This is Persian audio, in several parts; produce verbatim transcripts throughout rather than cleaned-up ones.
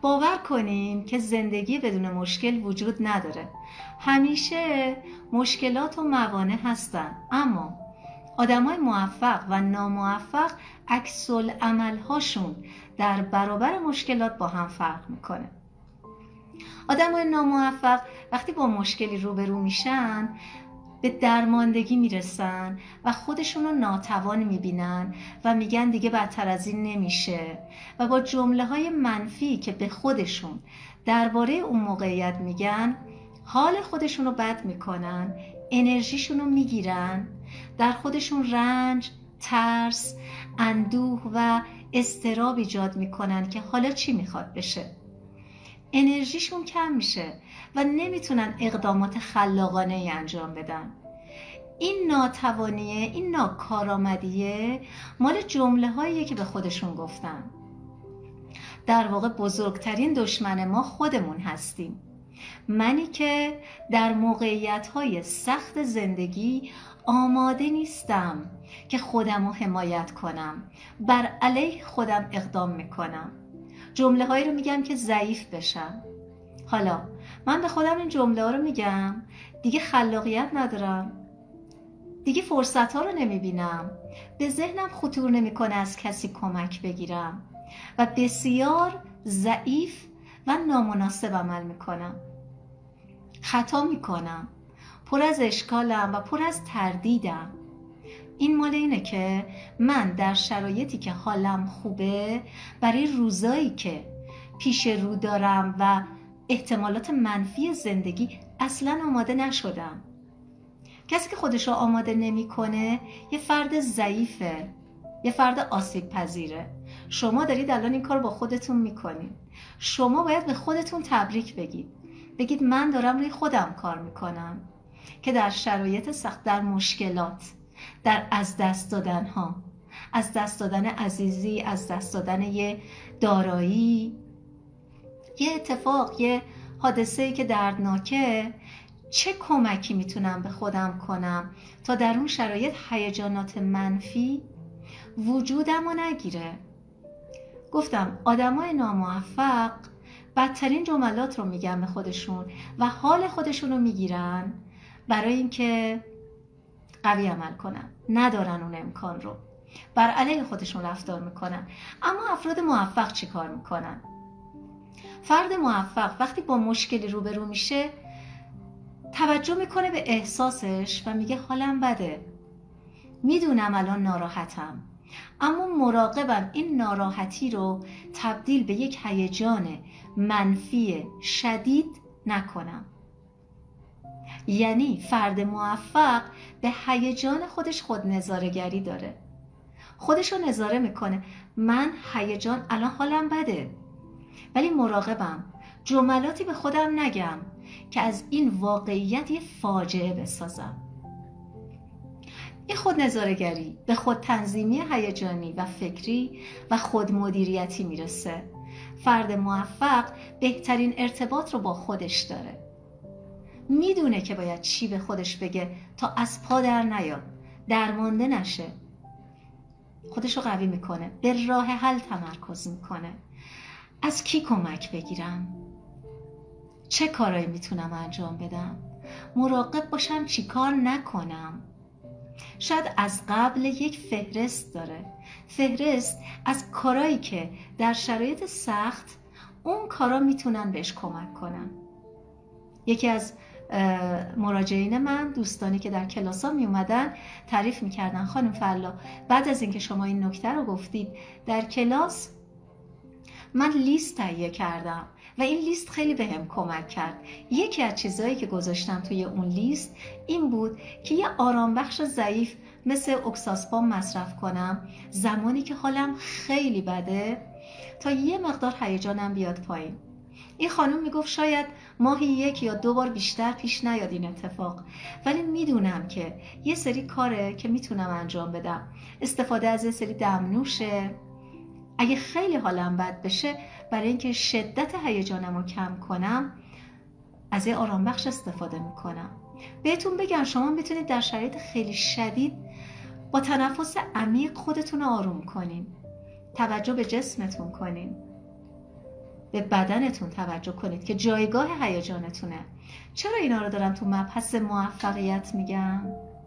باور کنیم که زندگی بدون مشکل وجود نداره. همیشه مشکلات و موانع هستن، اما آدمای موفق و ناموفق عکس العمل‌هاشون در برابر مشکلات با هم فرق میکنه. آدمای ناموفق وقتی با مشکلی روبرو میشن به درماندگی میرسن و خودشون رو ناتوان میبینن و میگن دیگه بدتر از این نمیشه و با جمله های منفی که به خودشون درباره اون موقعیت میگن حال خودشون رو بد میکنن، انرژیشون رو میگیرن، در خودشون رنج، ترس، اندوه و اضطراب ایجاد میکنن که حالا چی میخواد بشه. انرژیشون کم میشه و نمیتونن اقدامات خلاقانه ای انجام بدن. این ناتوانیه، این ناکارآمدیه مال جمله هاییه که به خودشون گفتن. در واقع بزرگترین دشمن ما خودمون هستیم. منی که در موقعیت های سخت زندگی آماده نیستم که خودم رو حمایت کنم، بر علیه خودم اقدام میکنم. جمله هایی رو میگم که ضعیف بشم. حالا من به خودم این جمله ها رو میگم، دیگه خلاقیت ندارم، دیگه فرصت ها رو نمیبینم، به ذهنم خطور نمیکنه از کسی کمک بگیرم و بسیار ضعیف و نامناسب عمل میکنم. خطا میکنم، پر از اشکالم و پر از تردیدم. این مال اینه که من در شرایطی که حالم خوبه برای روزایی که پیش رو دارم و احتمالات منفی زندگی اصلا آماده نشدم. کسی که خودشو آماده نمیکنه یه فرد ضعیفه، یه فرد آسیب پذیره. شما دارید الان این کار با خودتون میکنید. شما باید به خودتون تبریک بگید. بگید من دارم روی خودم کار میکنم که در شرایط سخت، در مشکلات، در از دست دادن ها، از دست دادن عزیزی، از دست دادن یه دارایی، یه اتفاق، یه حادثه‌ای که دردناکه، چه کمکی میتونم به خودم کنم تا در اون شرایط هیجانات منفی وجودم رو نگیره. گفتم آدمای ناموفق بدترین جملات رو میگن به خودشون و حال خودشون رو میگیرن برای اینکه قوی عمل کنن. ندارن اون امکان رو، بر علیه خودشون رفتار میکنن. اما افراد موفق چی کار میکنن؟ فرد موفق وقتی با مشکلی روبرو میشه توجه میکنه به احساسش و میگه حالم بده، میدونم الان ناراحتم، اما مراقبم این ناراحتی رو تبدیل به یک هیجان منفی شدید نکنم. یعنی فرد موفق به هیجان خودش خود نظاره‌گری داره. خودش رو نظاره میکنه. من هیجان الان حالم بده، ولی مراقبم جملاتی به خودم نگم که از این واقعیت یه فاجعه بسازم. این خود نظاره‌گری به خود تنظیمی هیجانی و فکری و خود مدیریتی میرسه. فرد موفق بهترین ارتباط رو با خودش داره. میدونه که باید چی به خودش بگه تا از پا در نیاد، درمانده نشه. خودش رو قوی میکنه، به راه حل تمرکز میکنه. از کی کمک بگیرم؟ چه کارایی میتونم انجام بدم؟ مراقب باشم چی کار نکنم. شاید از قبل یک فهرست داره. فهرست از کارایی که در شرایط سخت اون کارا میتونن بهش کمک کنن. یکی از مراجعین من، دوستانی که در کلاس ها می اومدن، تعریف میکردن خانم فلا بعد از اینکه شما این نکته رو گفتید در کلاس، من لیست تهیه کردم و این لیست خیلی بهم کمک کرد. یکی از چیزایی که گذاشتم توی اون لیست این بود که یه آرامبخش ضعیف مثل اکساسپام مصرف کنم زمانی که حالم خیلی بده تا یه مقدار هیجانم بیاد پایین. این خانم میگفت شاید ماهی یک یا دو بار بیشتر پیش نیاد این اتفاق، ولی میدونم که یه سری کاره که میتونم انجام بدم. استفاده از یه سری دمنوشه، اگه خیلی حالم بد بشه برای اینکه شدت هیجانم رو کم کنم از یه آرامبخش استفاده میکنم. بهتون بگم شما میتونید در شرایط خیلی شدید با تنفس عمیق خودتون رو آروم کنین، توجه به جسمتون کنین، به بدنتون توجه کنید که جایگاه هیجانتونه. چرا اینا رو دارم تو مبحث موفقیت میگم؟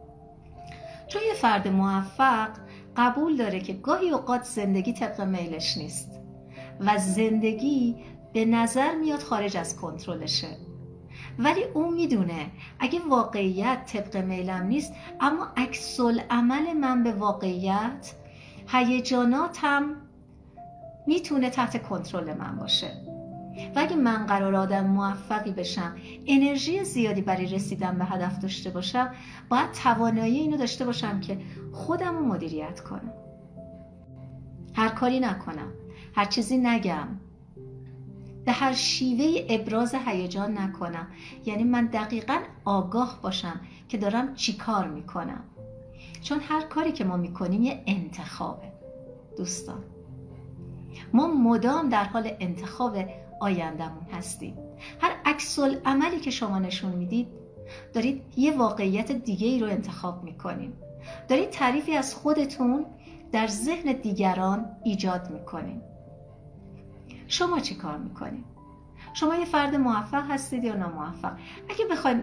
چون یه فرد موفق قبول داره که گاهی اوقات زندگی طبق میلش نیست و زندگی به نظر میاد خارج از کنترلشه، ولی اون میدونه اگه واقعیت طبق میلم نیست، اما عکس العمل من به واقعیت، هیجاناتم میتونه تحت کنترل من باشه. و اگه من قرار آدم موفقی بشم، انرژی زیادی برای رسیدن به هدف داشته باشم، باید توانایی اینو داشته باشم که خودم رو مدیریت کنم، هر کاری نکنم، هر چیزی نگم، به هر شیوه ابراز هیجان نکنم. یعنی من دقیقاً آگاه باشم که دارم چی کار میکنم، چون هر کاری که ما میکنیم یه انتخابه دوستان. ما مدام در حال انتخاب آیندمون هستیم. هر عکس العملی که شما نشون میدید، دارید یه واقعیت دیگه ای رو انتخاب میکنید. دارید تعریفی از خودتون در ذهن دیگران ایجاد میکنید. شما چی کار میکنید؟ شما یه فرد موفق هستید یا ناموفق؟ اگه بخوایم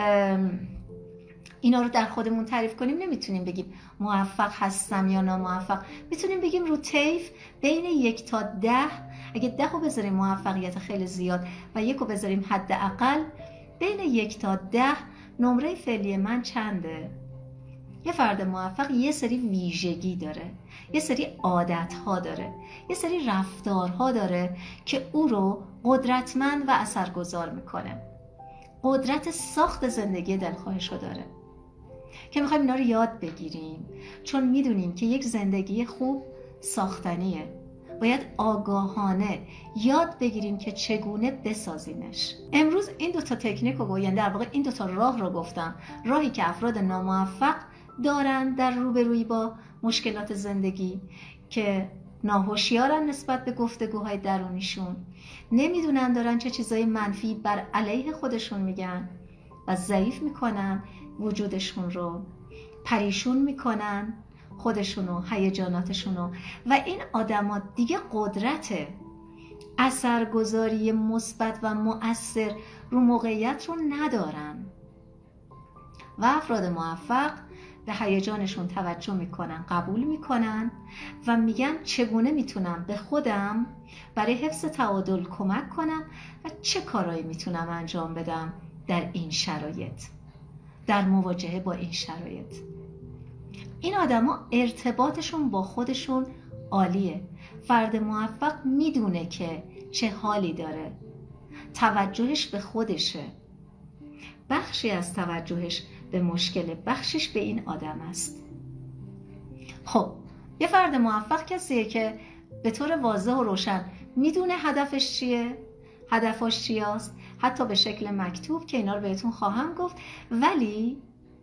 اینا رو در خودمون تعریف کنیم، نمیتونیم بگیم موفق هستم یا ناموفق. میتونیم بگیم رو طیف بین یک تا ده، اگه ده رو بذاریم موفقیت خیلی زیاد و یک رو بذاریم حداقل، بین یک تا ده نمره فعلی من چنده؟ یه فرد موفق یه سری ویژگی داره، یه سری عادت‌ها داره، یه سری رفتارها داره که او رو قدرتمند و اثرگذار میکنه. قدرت ساخت زندگی دلخواهشو داره که میخوایم اینا رو یاد بگیریم، چون میدونیم که یک زندگی خوب ساختنیه. باید آگاهانه یاد بگیریم که چگونه بسازیمش. امروز این دوتا تکنیک رو، یعنی در واقع این دوتا راه رو گفتم، راهی که افراد ناموفق دارن در روبرویی با مشکلات زندگی، که ناهوشیارن نسبت به گفتگوهای درونیشون، نمیدونن دارن چه چیزای منفی بر علیه خودشون میگن و ضعیف میکنن وجودشون رو، پریشون میکنن خودشونو، هیجاناتشونو. و این آدما دیگه قدرت اثرگذاری مثبت و مؤثر رو موقعیت رو ندارن. و افراد موفق به هیجانشون توجه میکنن، قبول میکنن و میگن چگونه میتونم به خودم برای حفظ تعادل کمک کنم و چه کارهایی میتونم انجام بدم در این شرایط، در مواجهه با این شرایط. این آدما ارتباطشون با خودشون عالیه. فرد موفق میدونه که چه حالی داره، توجهش به خودشه. بخشی از توجهش به مشکل، بخشش به این آدم است. خب یه فرد موفق کسیه که به طور واضح و روشن میدونه هدفش چیه، هدفش چی است، حتی به شکل مکتوب که اینا رو بهتون خواهم گفت. ولی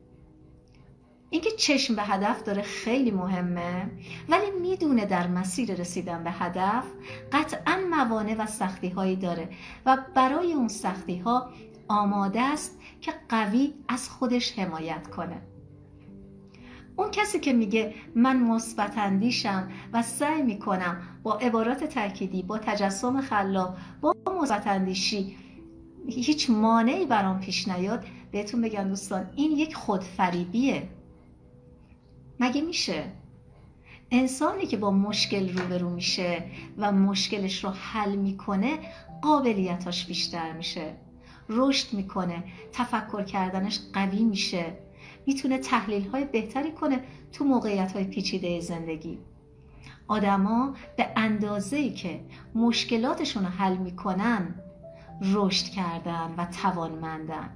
اینکه چشم به هدف داره خیلی مهمه، ولی میدونه در مسیر رسیدن به هدف قطعاً موانع و سختی هایی داره و برای اون سختی ها آماده است که قوی از خودش حمایت کنه. اون کسی که میگه من مثبت اندیشم و سعی میکنم با عبارات تأکیدی، با تجسم خلاق، با مثبت اندیشی هیچ مانعی برام پیش نیاد، بهتون بگم دوستان این یک خودفریبیه. مگه میشه انسانی که با مشکل روبرو میشه و مشکلش رو حل میکنه قابلیتاش بیشتر میشه، رشد میکنه، تفکر کردنش قوی میشه، میتونه تحلیل های بهتری کنه تو موقعیت های پیچیده زندگی. آدما به اندازه‌ای که مشکلاتشون رو حل میکنن رشد کردن و توانمندن.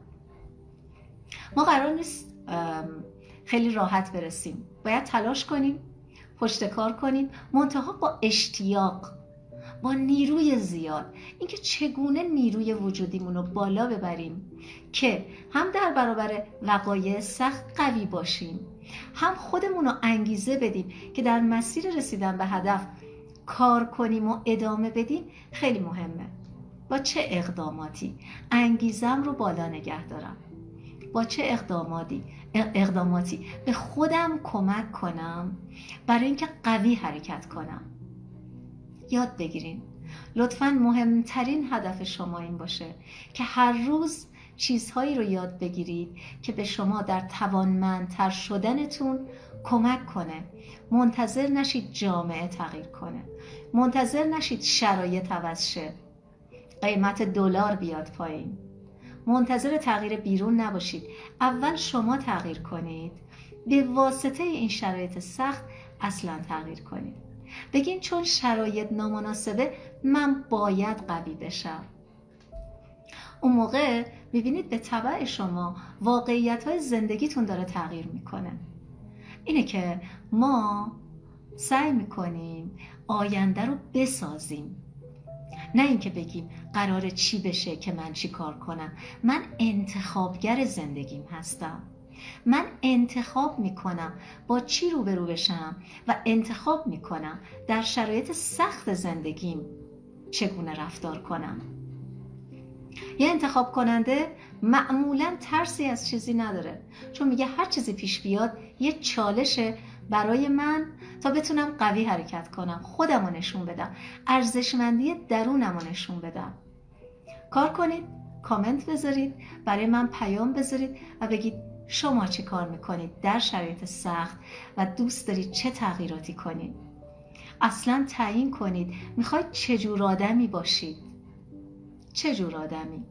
ما قرار نیست خیلی راحت برسیم، باید تلاش کنیم، پشت کار کنیم، منتها با اشتیاق، با نیروی زیاد. اینکه چگونه نیروی وجودیمون رو بالا ببریم که هم در برابر وقایع سخت قوی باشیم، هم خودمون رو انگیزه بدیم که در مسیر رسیدن به هدف کار کنیم و ادامه بدیم، خیلی مهمه. با چه اقداماتی انگیزم رو بالا نگه دارم، با چه اقداماتی اقداماتی به خودم کمک کنم برای اینکه قوی حرکت کنم. یاد بگیرین لطفاً مهمترین هدف شما این باشه که هر روز چیزهایی رو یاد بگیرید که به شما در توانمندتر شدنتون کمک کنه. منتظر نشید جامعه تغییر کنه، منتظر نشید شرایط عوض شه، قیمت دلار بیاد پایین، منتظر تغییر بیرون نباشید. اول شما تغییر کنید، به واسطه این شرایط سخت اصلا تغییر کنید. بگین چون شرایط نامناسبه من باید قوی بشم. اون موقع میبینید به تبع شما واقعیت‌های زندگیتون داره تغییر میکنه. اینه که ما سعی میکنیم آینده رو بسازیم، نه اینکه بگیم قراره چی بشه که من چی کار کنم. من انتخابگر زندگیم هستم، من انتخاب میکنم با چی روبرو بشم و انتخاب میکنم در شرایط سخت زندگیم چگونه رفتار کنم. یه انتخاب کننده معمولاً ترسی از چیزی نداره، چون میگه هر چیزی پیش بیاد یه چالشه برای من تا بتونم قوی حرکت کنم، خودم رو نشون بدم، ارزشمندی درونم رو نشون بدم. کار کنید، کامنت بذارید، برای من پیام بذارید و بگید شما چی کار میکنید در شرایط سخت و دوست دارید چه تغییراتی کنید. اصلاً تعیین کنید میخواید چه جور آدمی باشید، چه جور آدمی.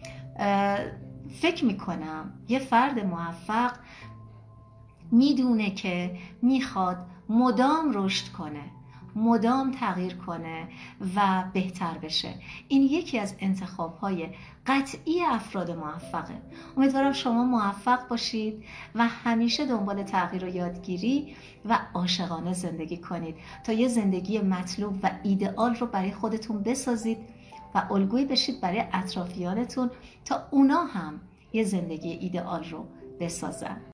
فکر میکنم یه فرد موفق میدونه که میخواد مدام رشد کنه، مدام تغییر کنه و بهتر بشه. این یکی از انتخاب‌های قطعی افراد موفقه. امیدوارم شما موفق باشید و همیشه دنبال تغییر و یادگیری و عاشقانه زندگی کنید تا یه زندگی مطلوب و ایدئال رو برای خودتون بسازید و الگویی بشید برای اطرافیانتون تا اونا هم یه زندگی ایدئال رو بسازن.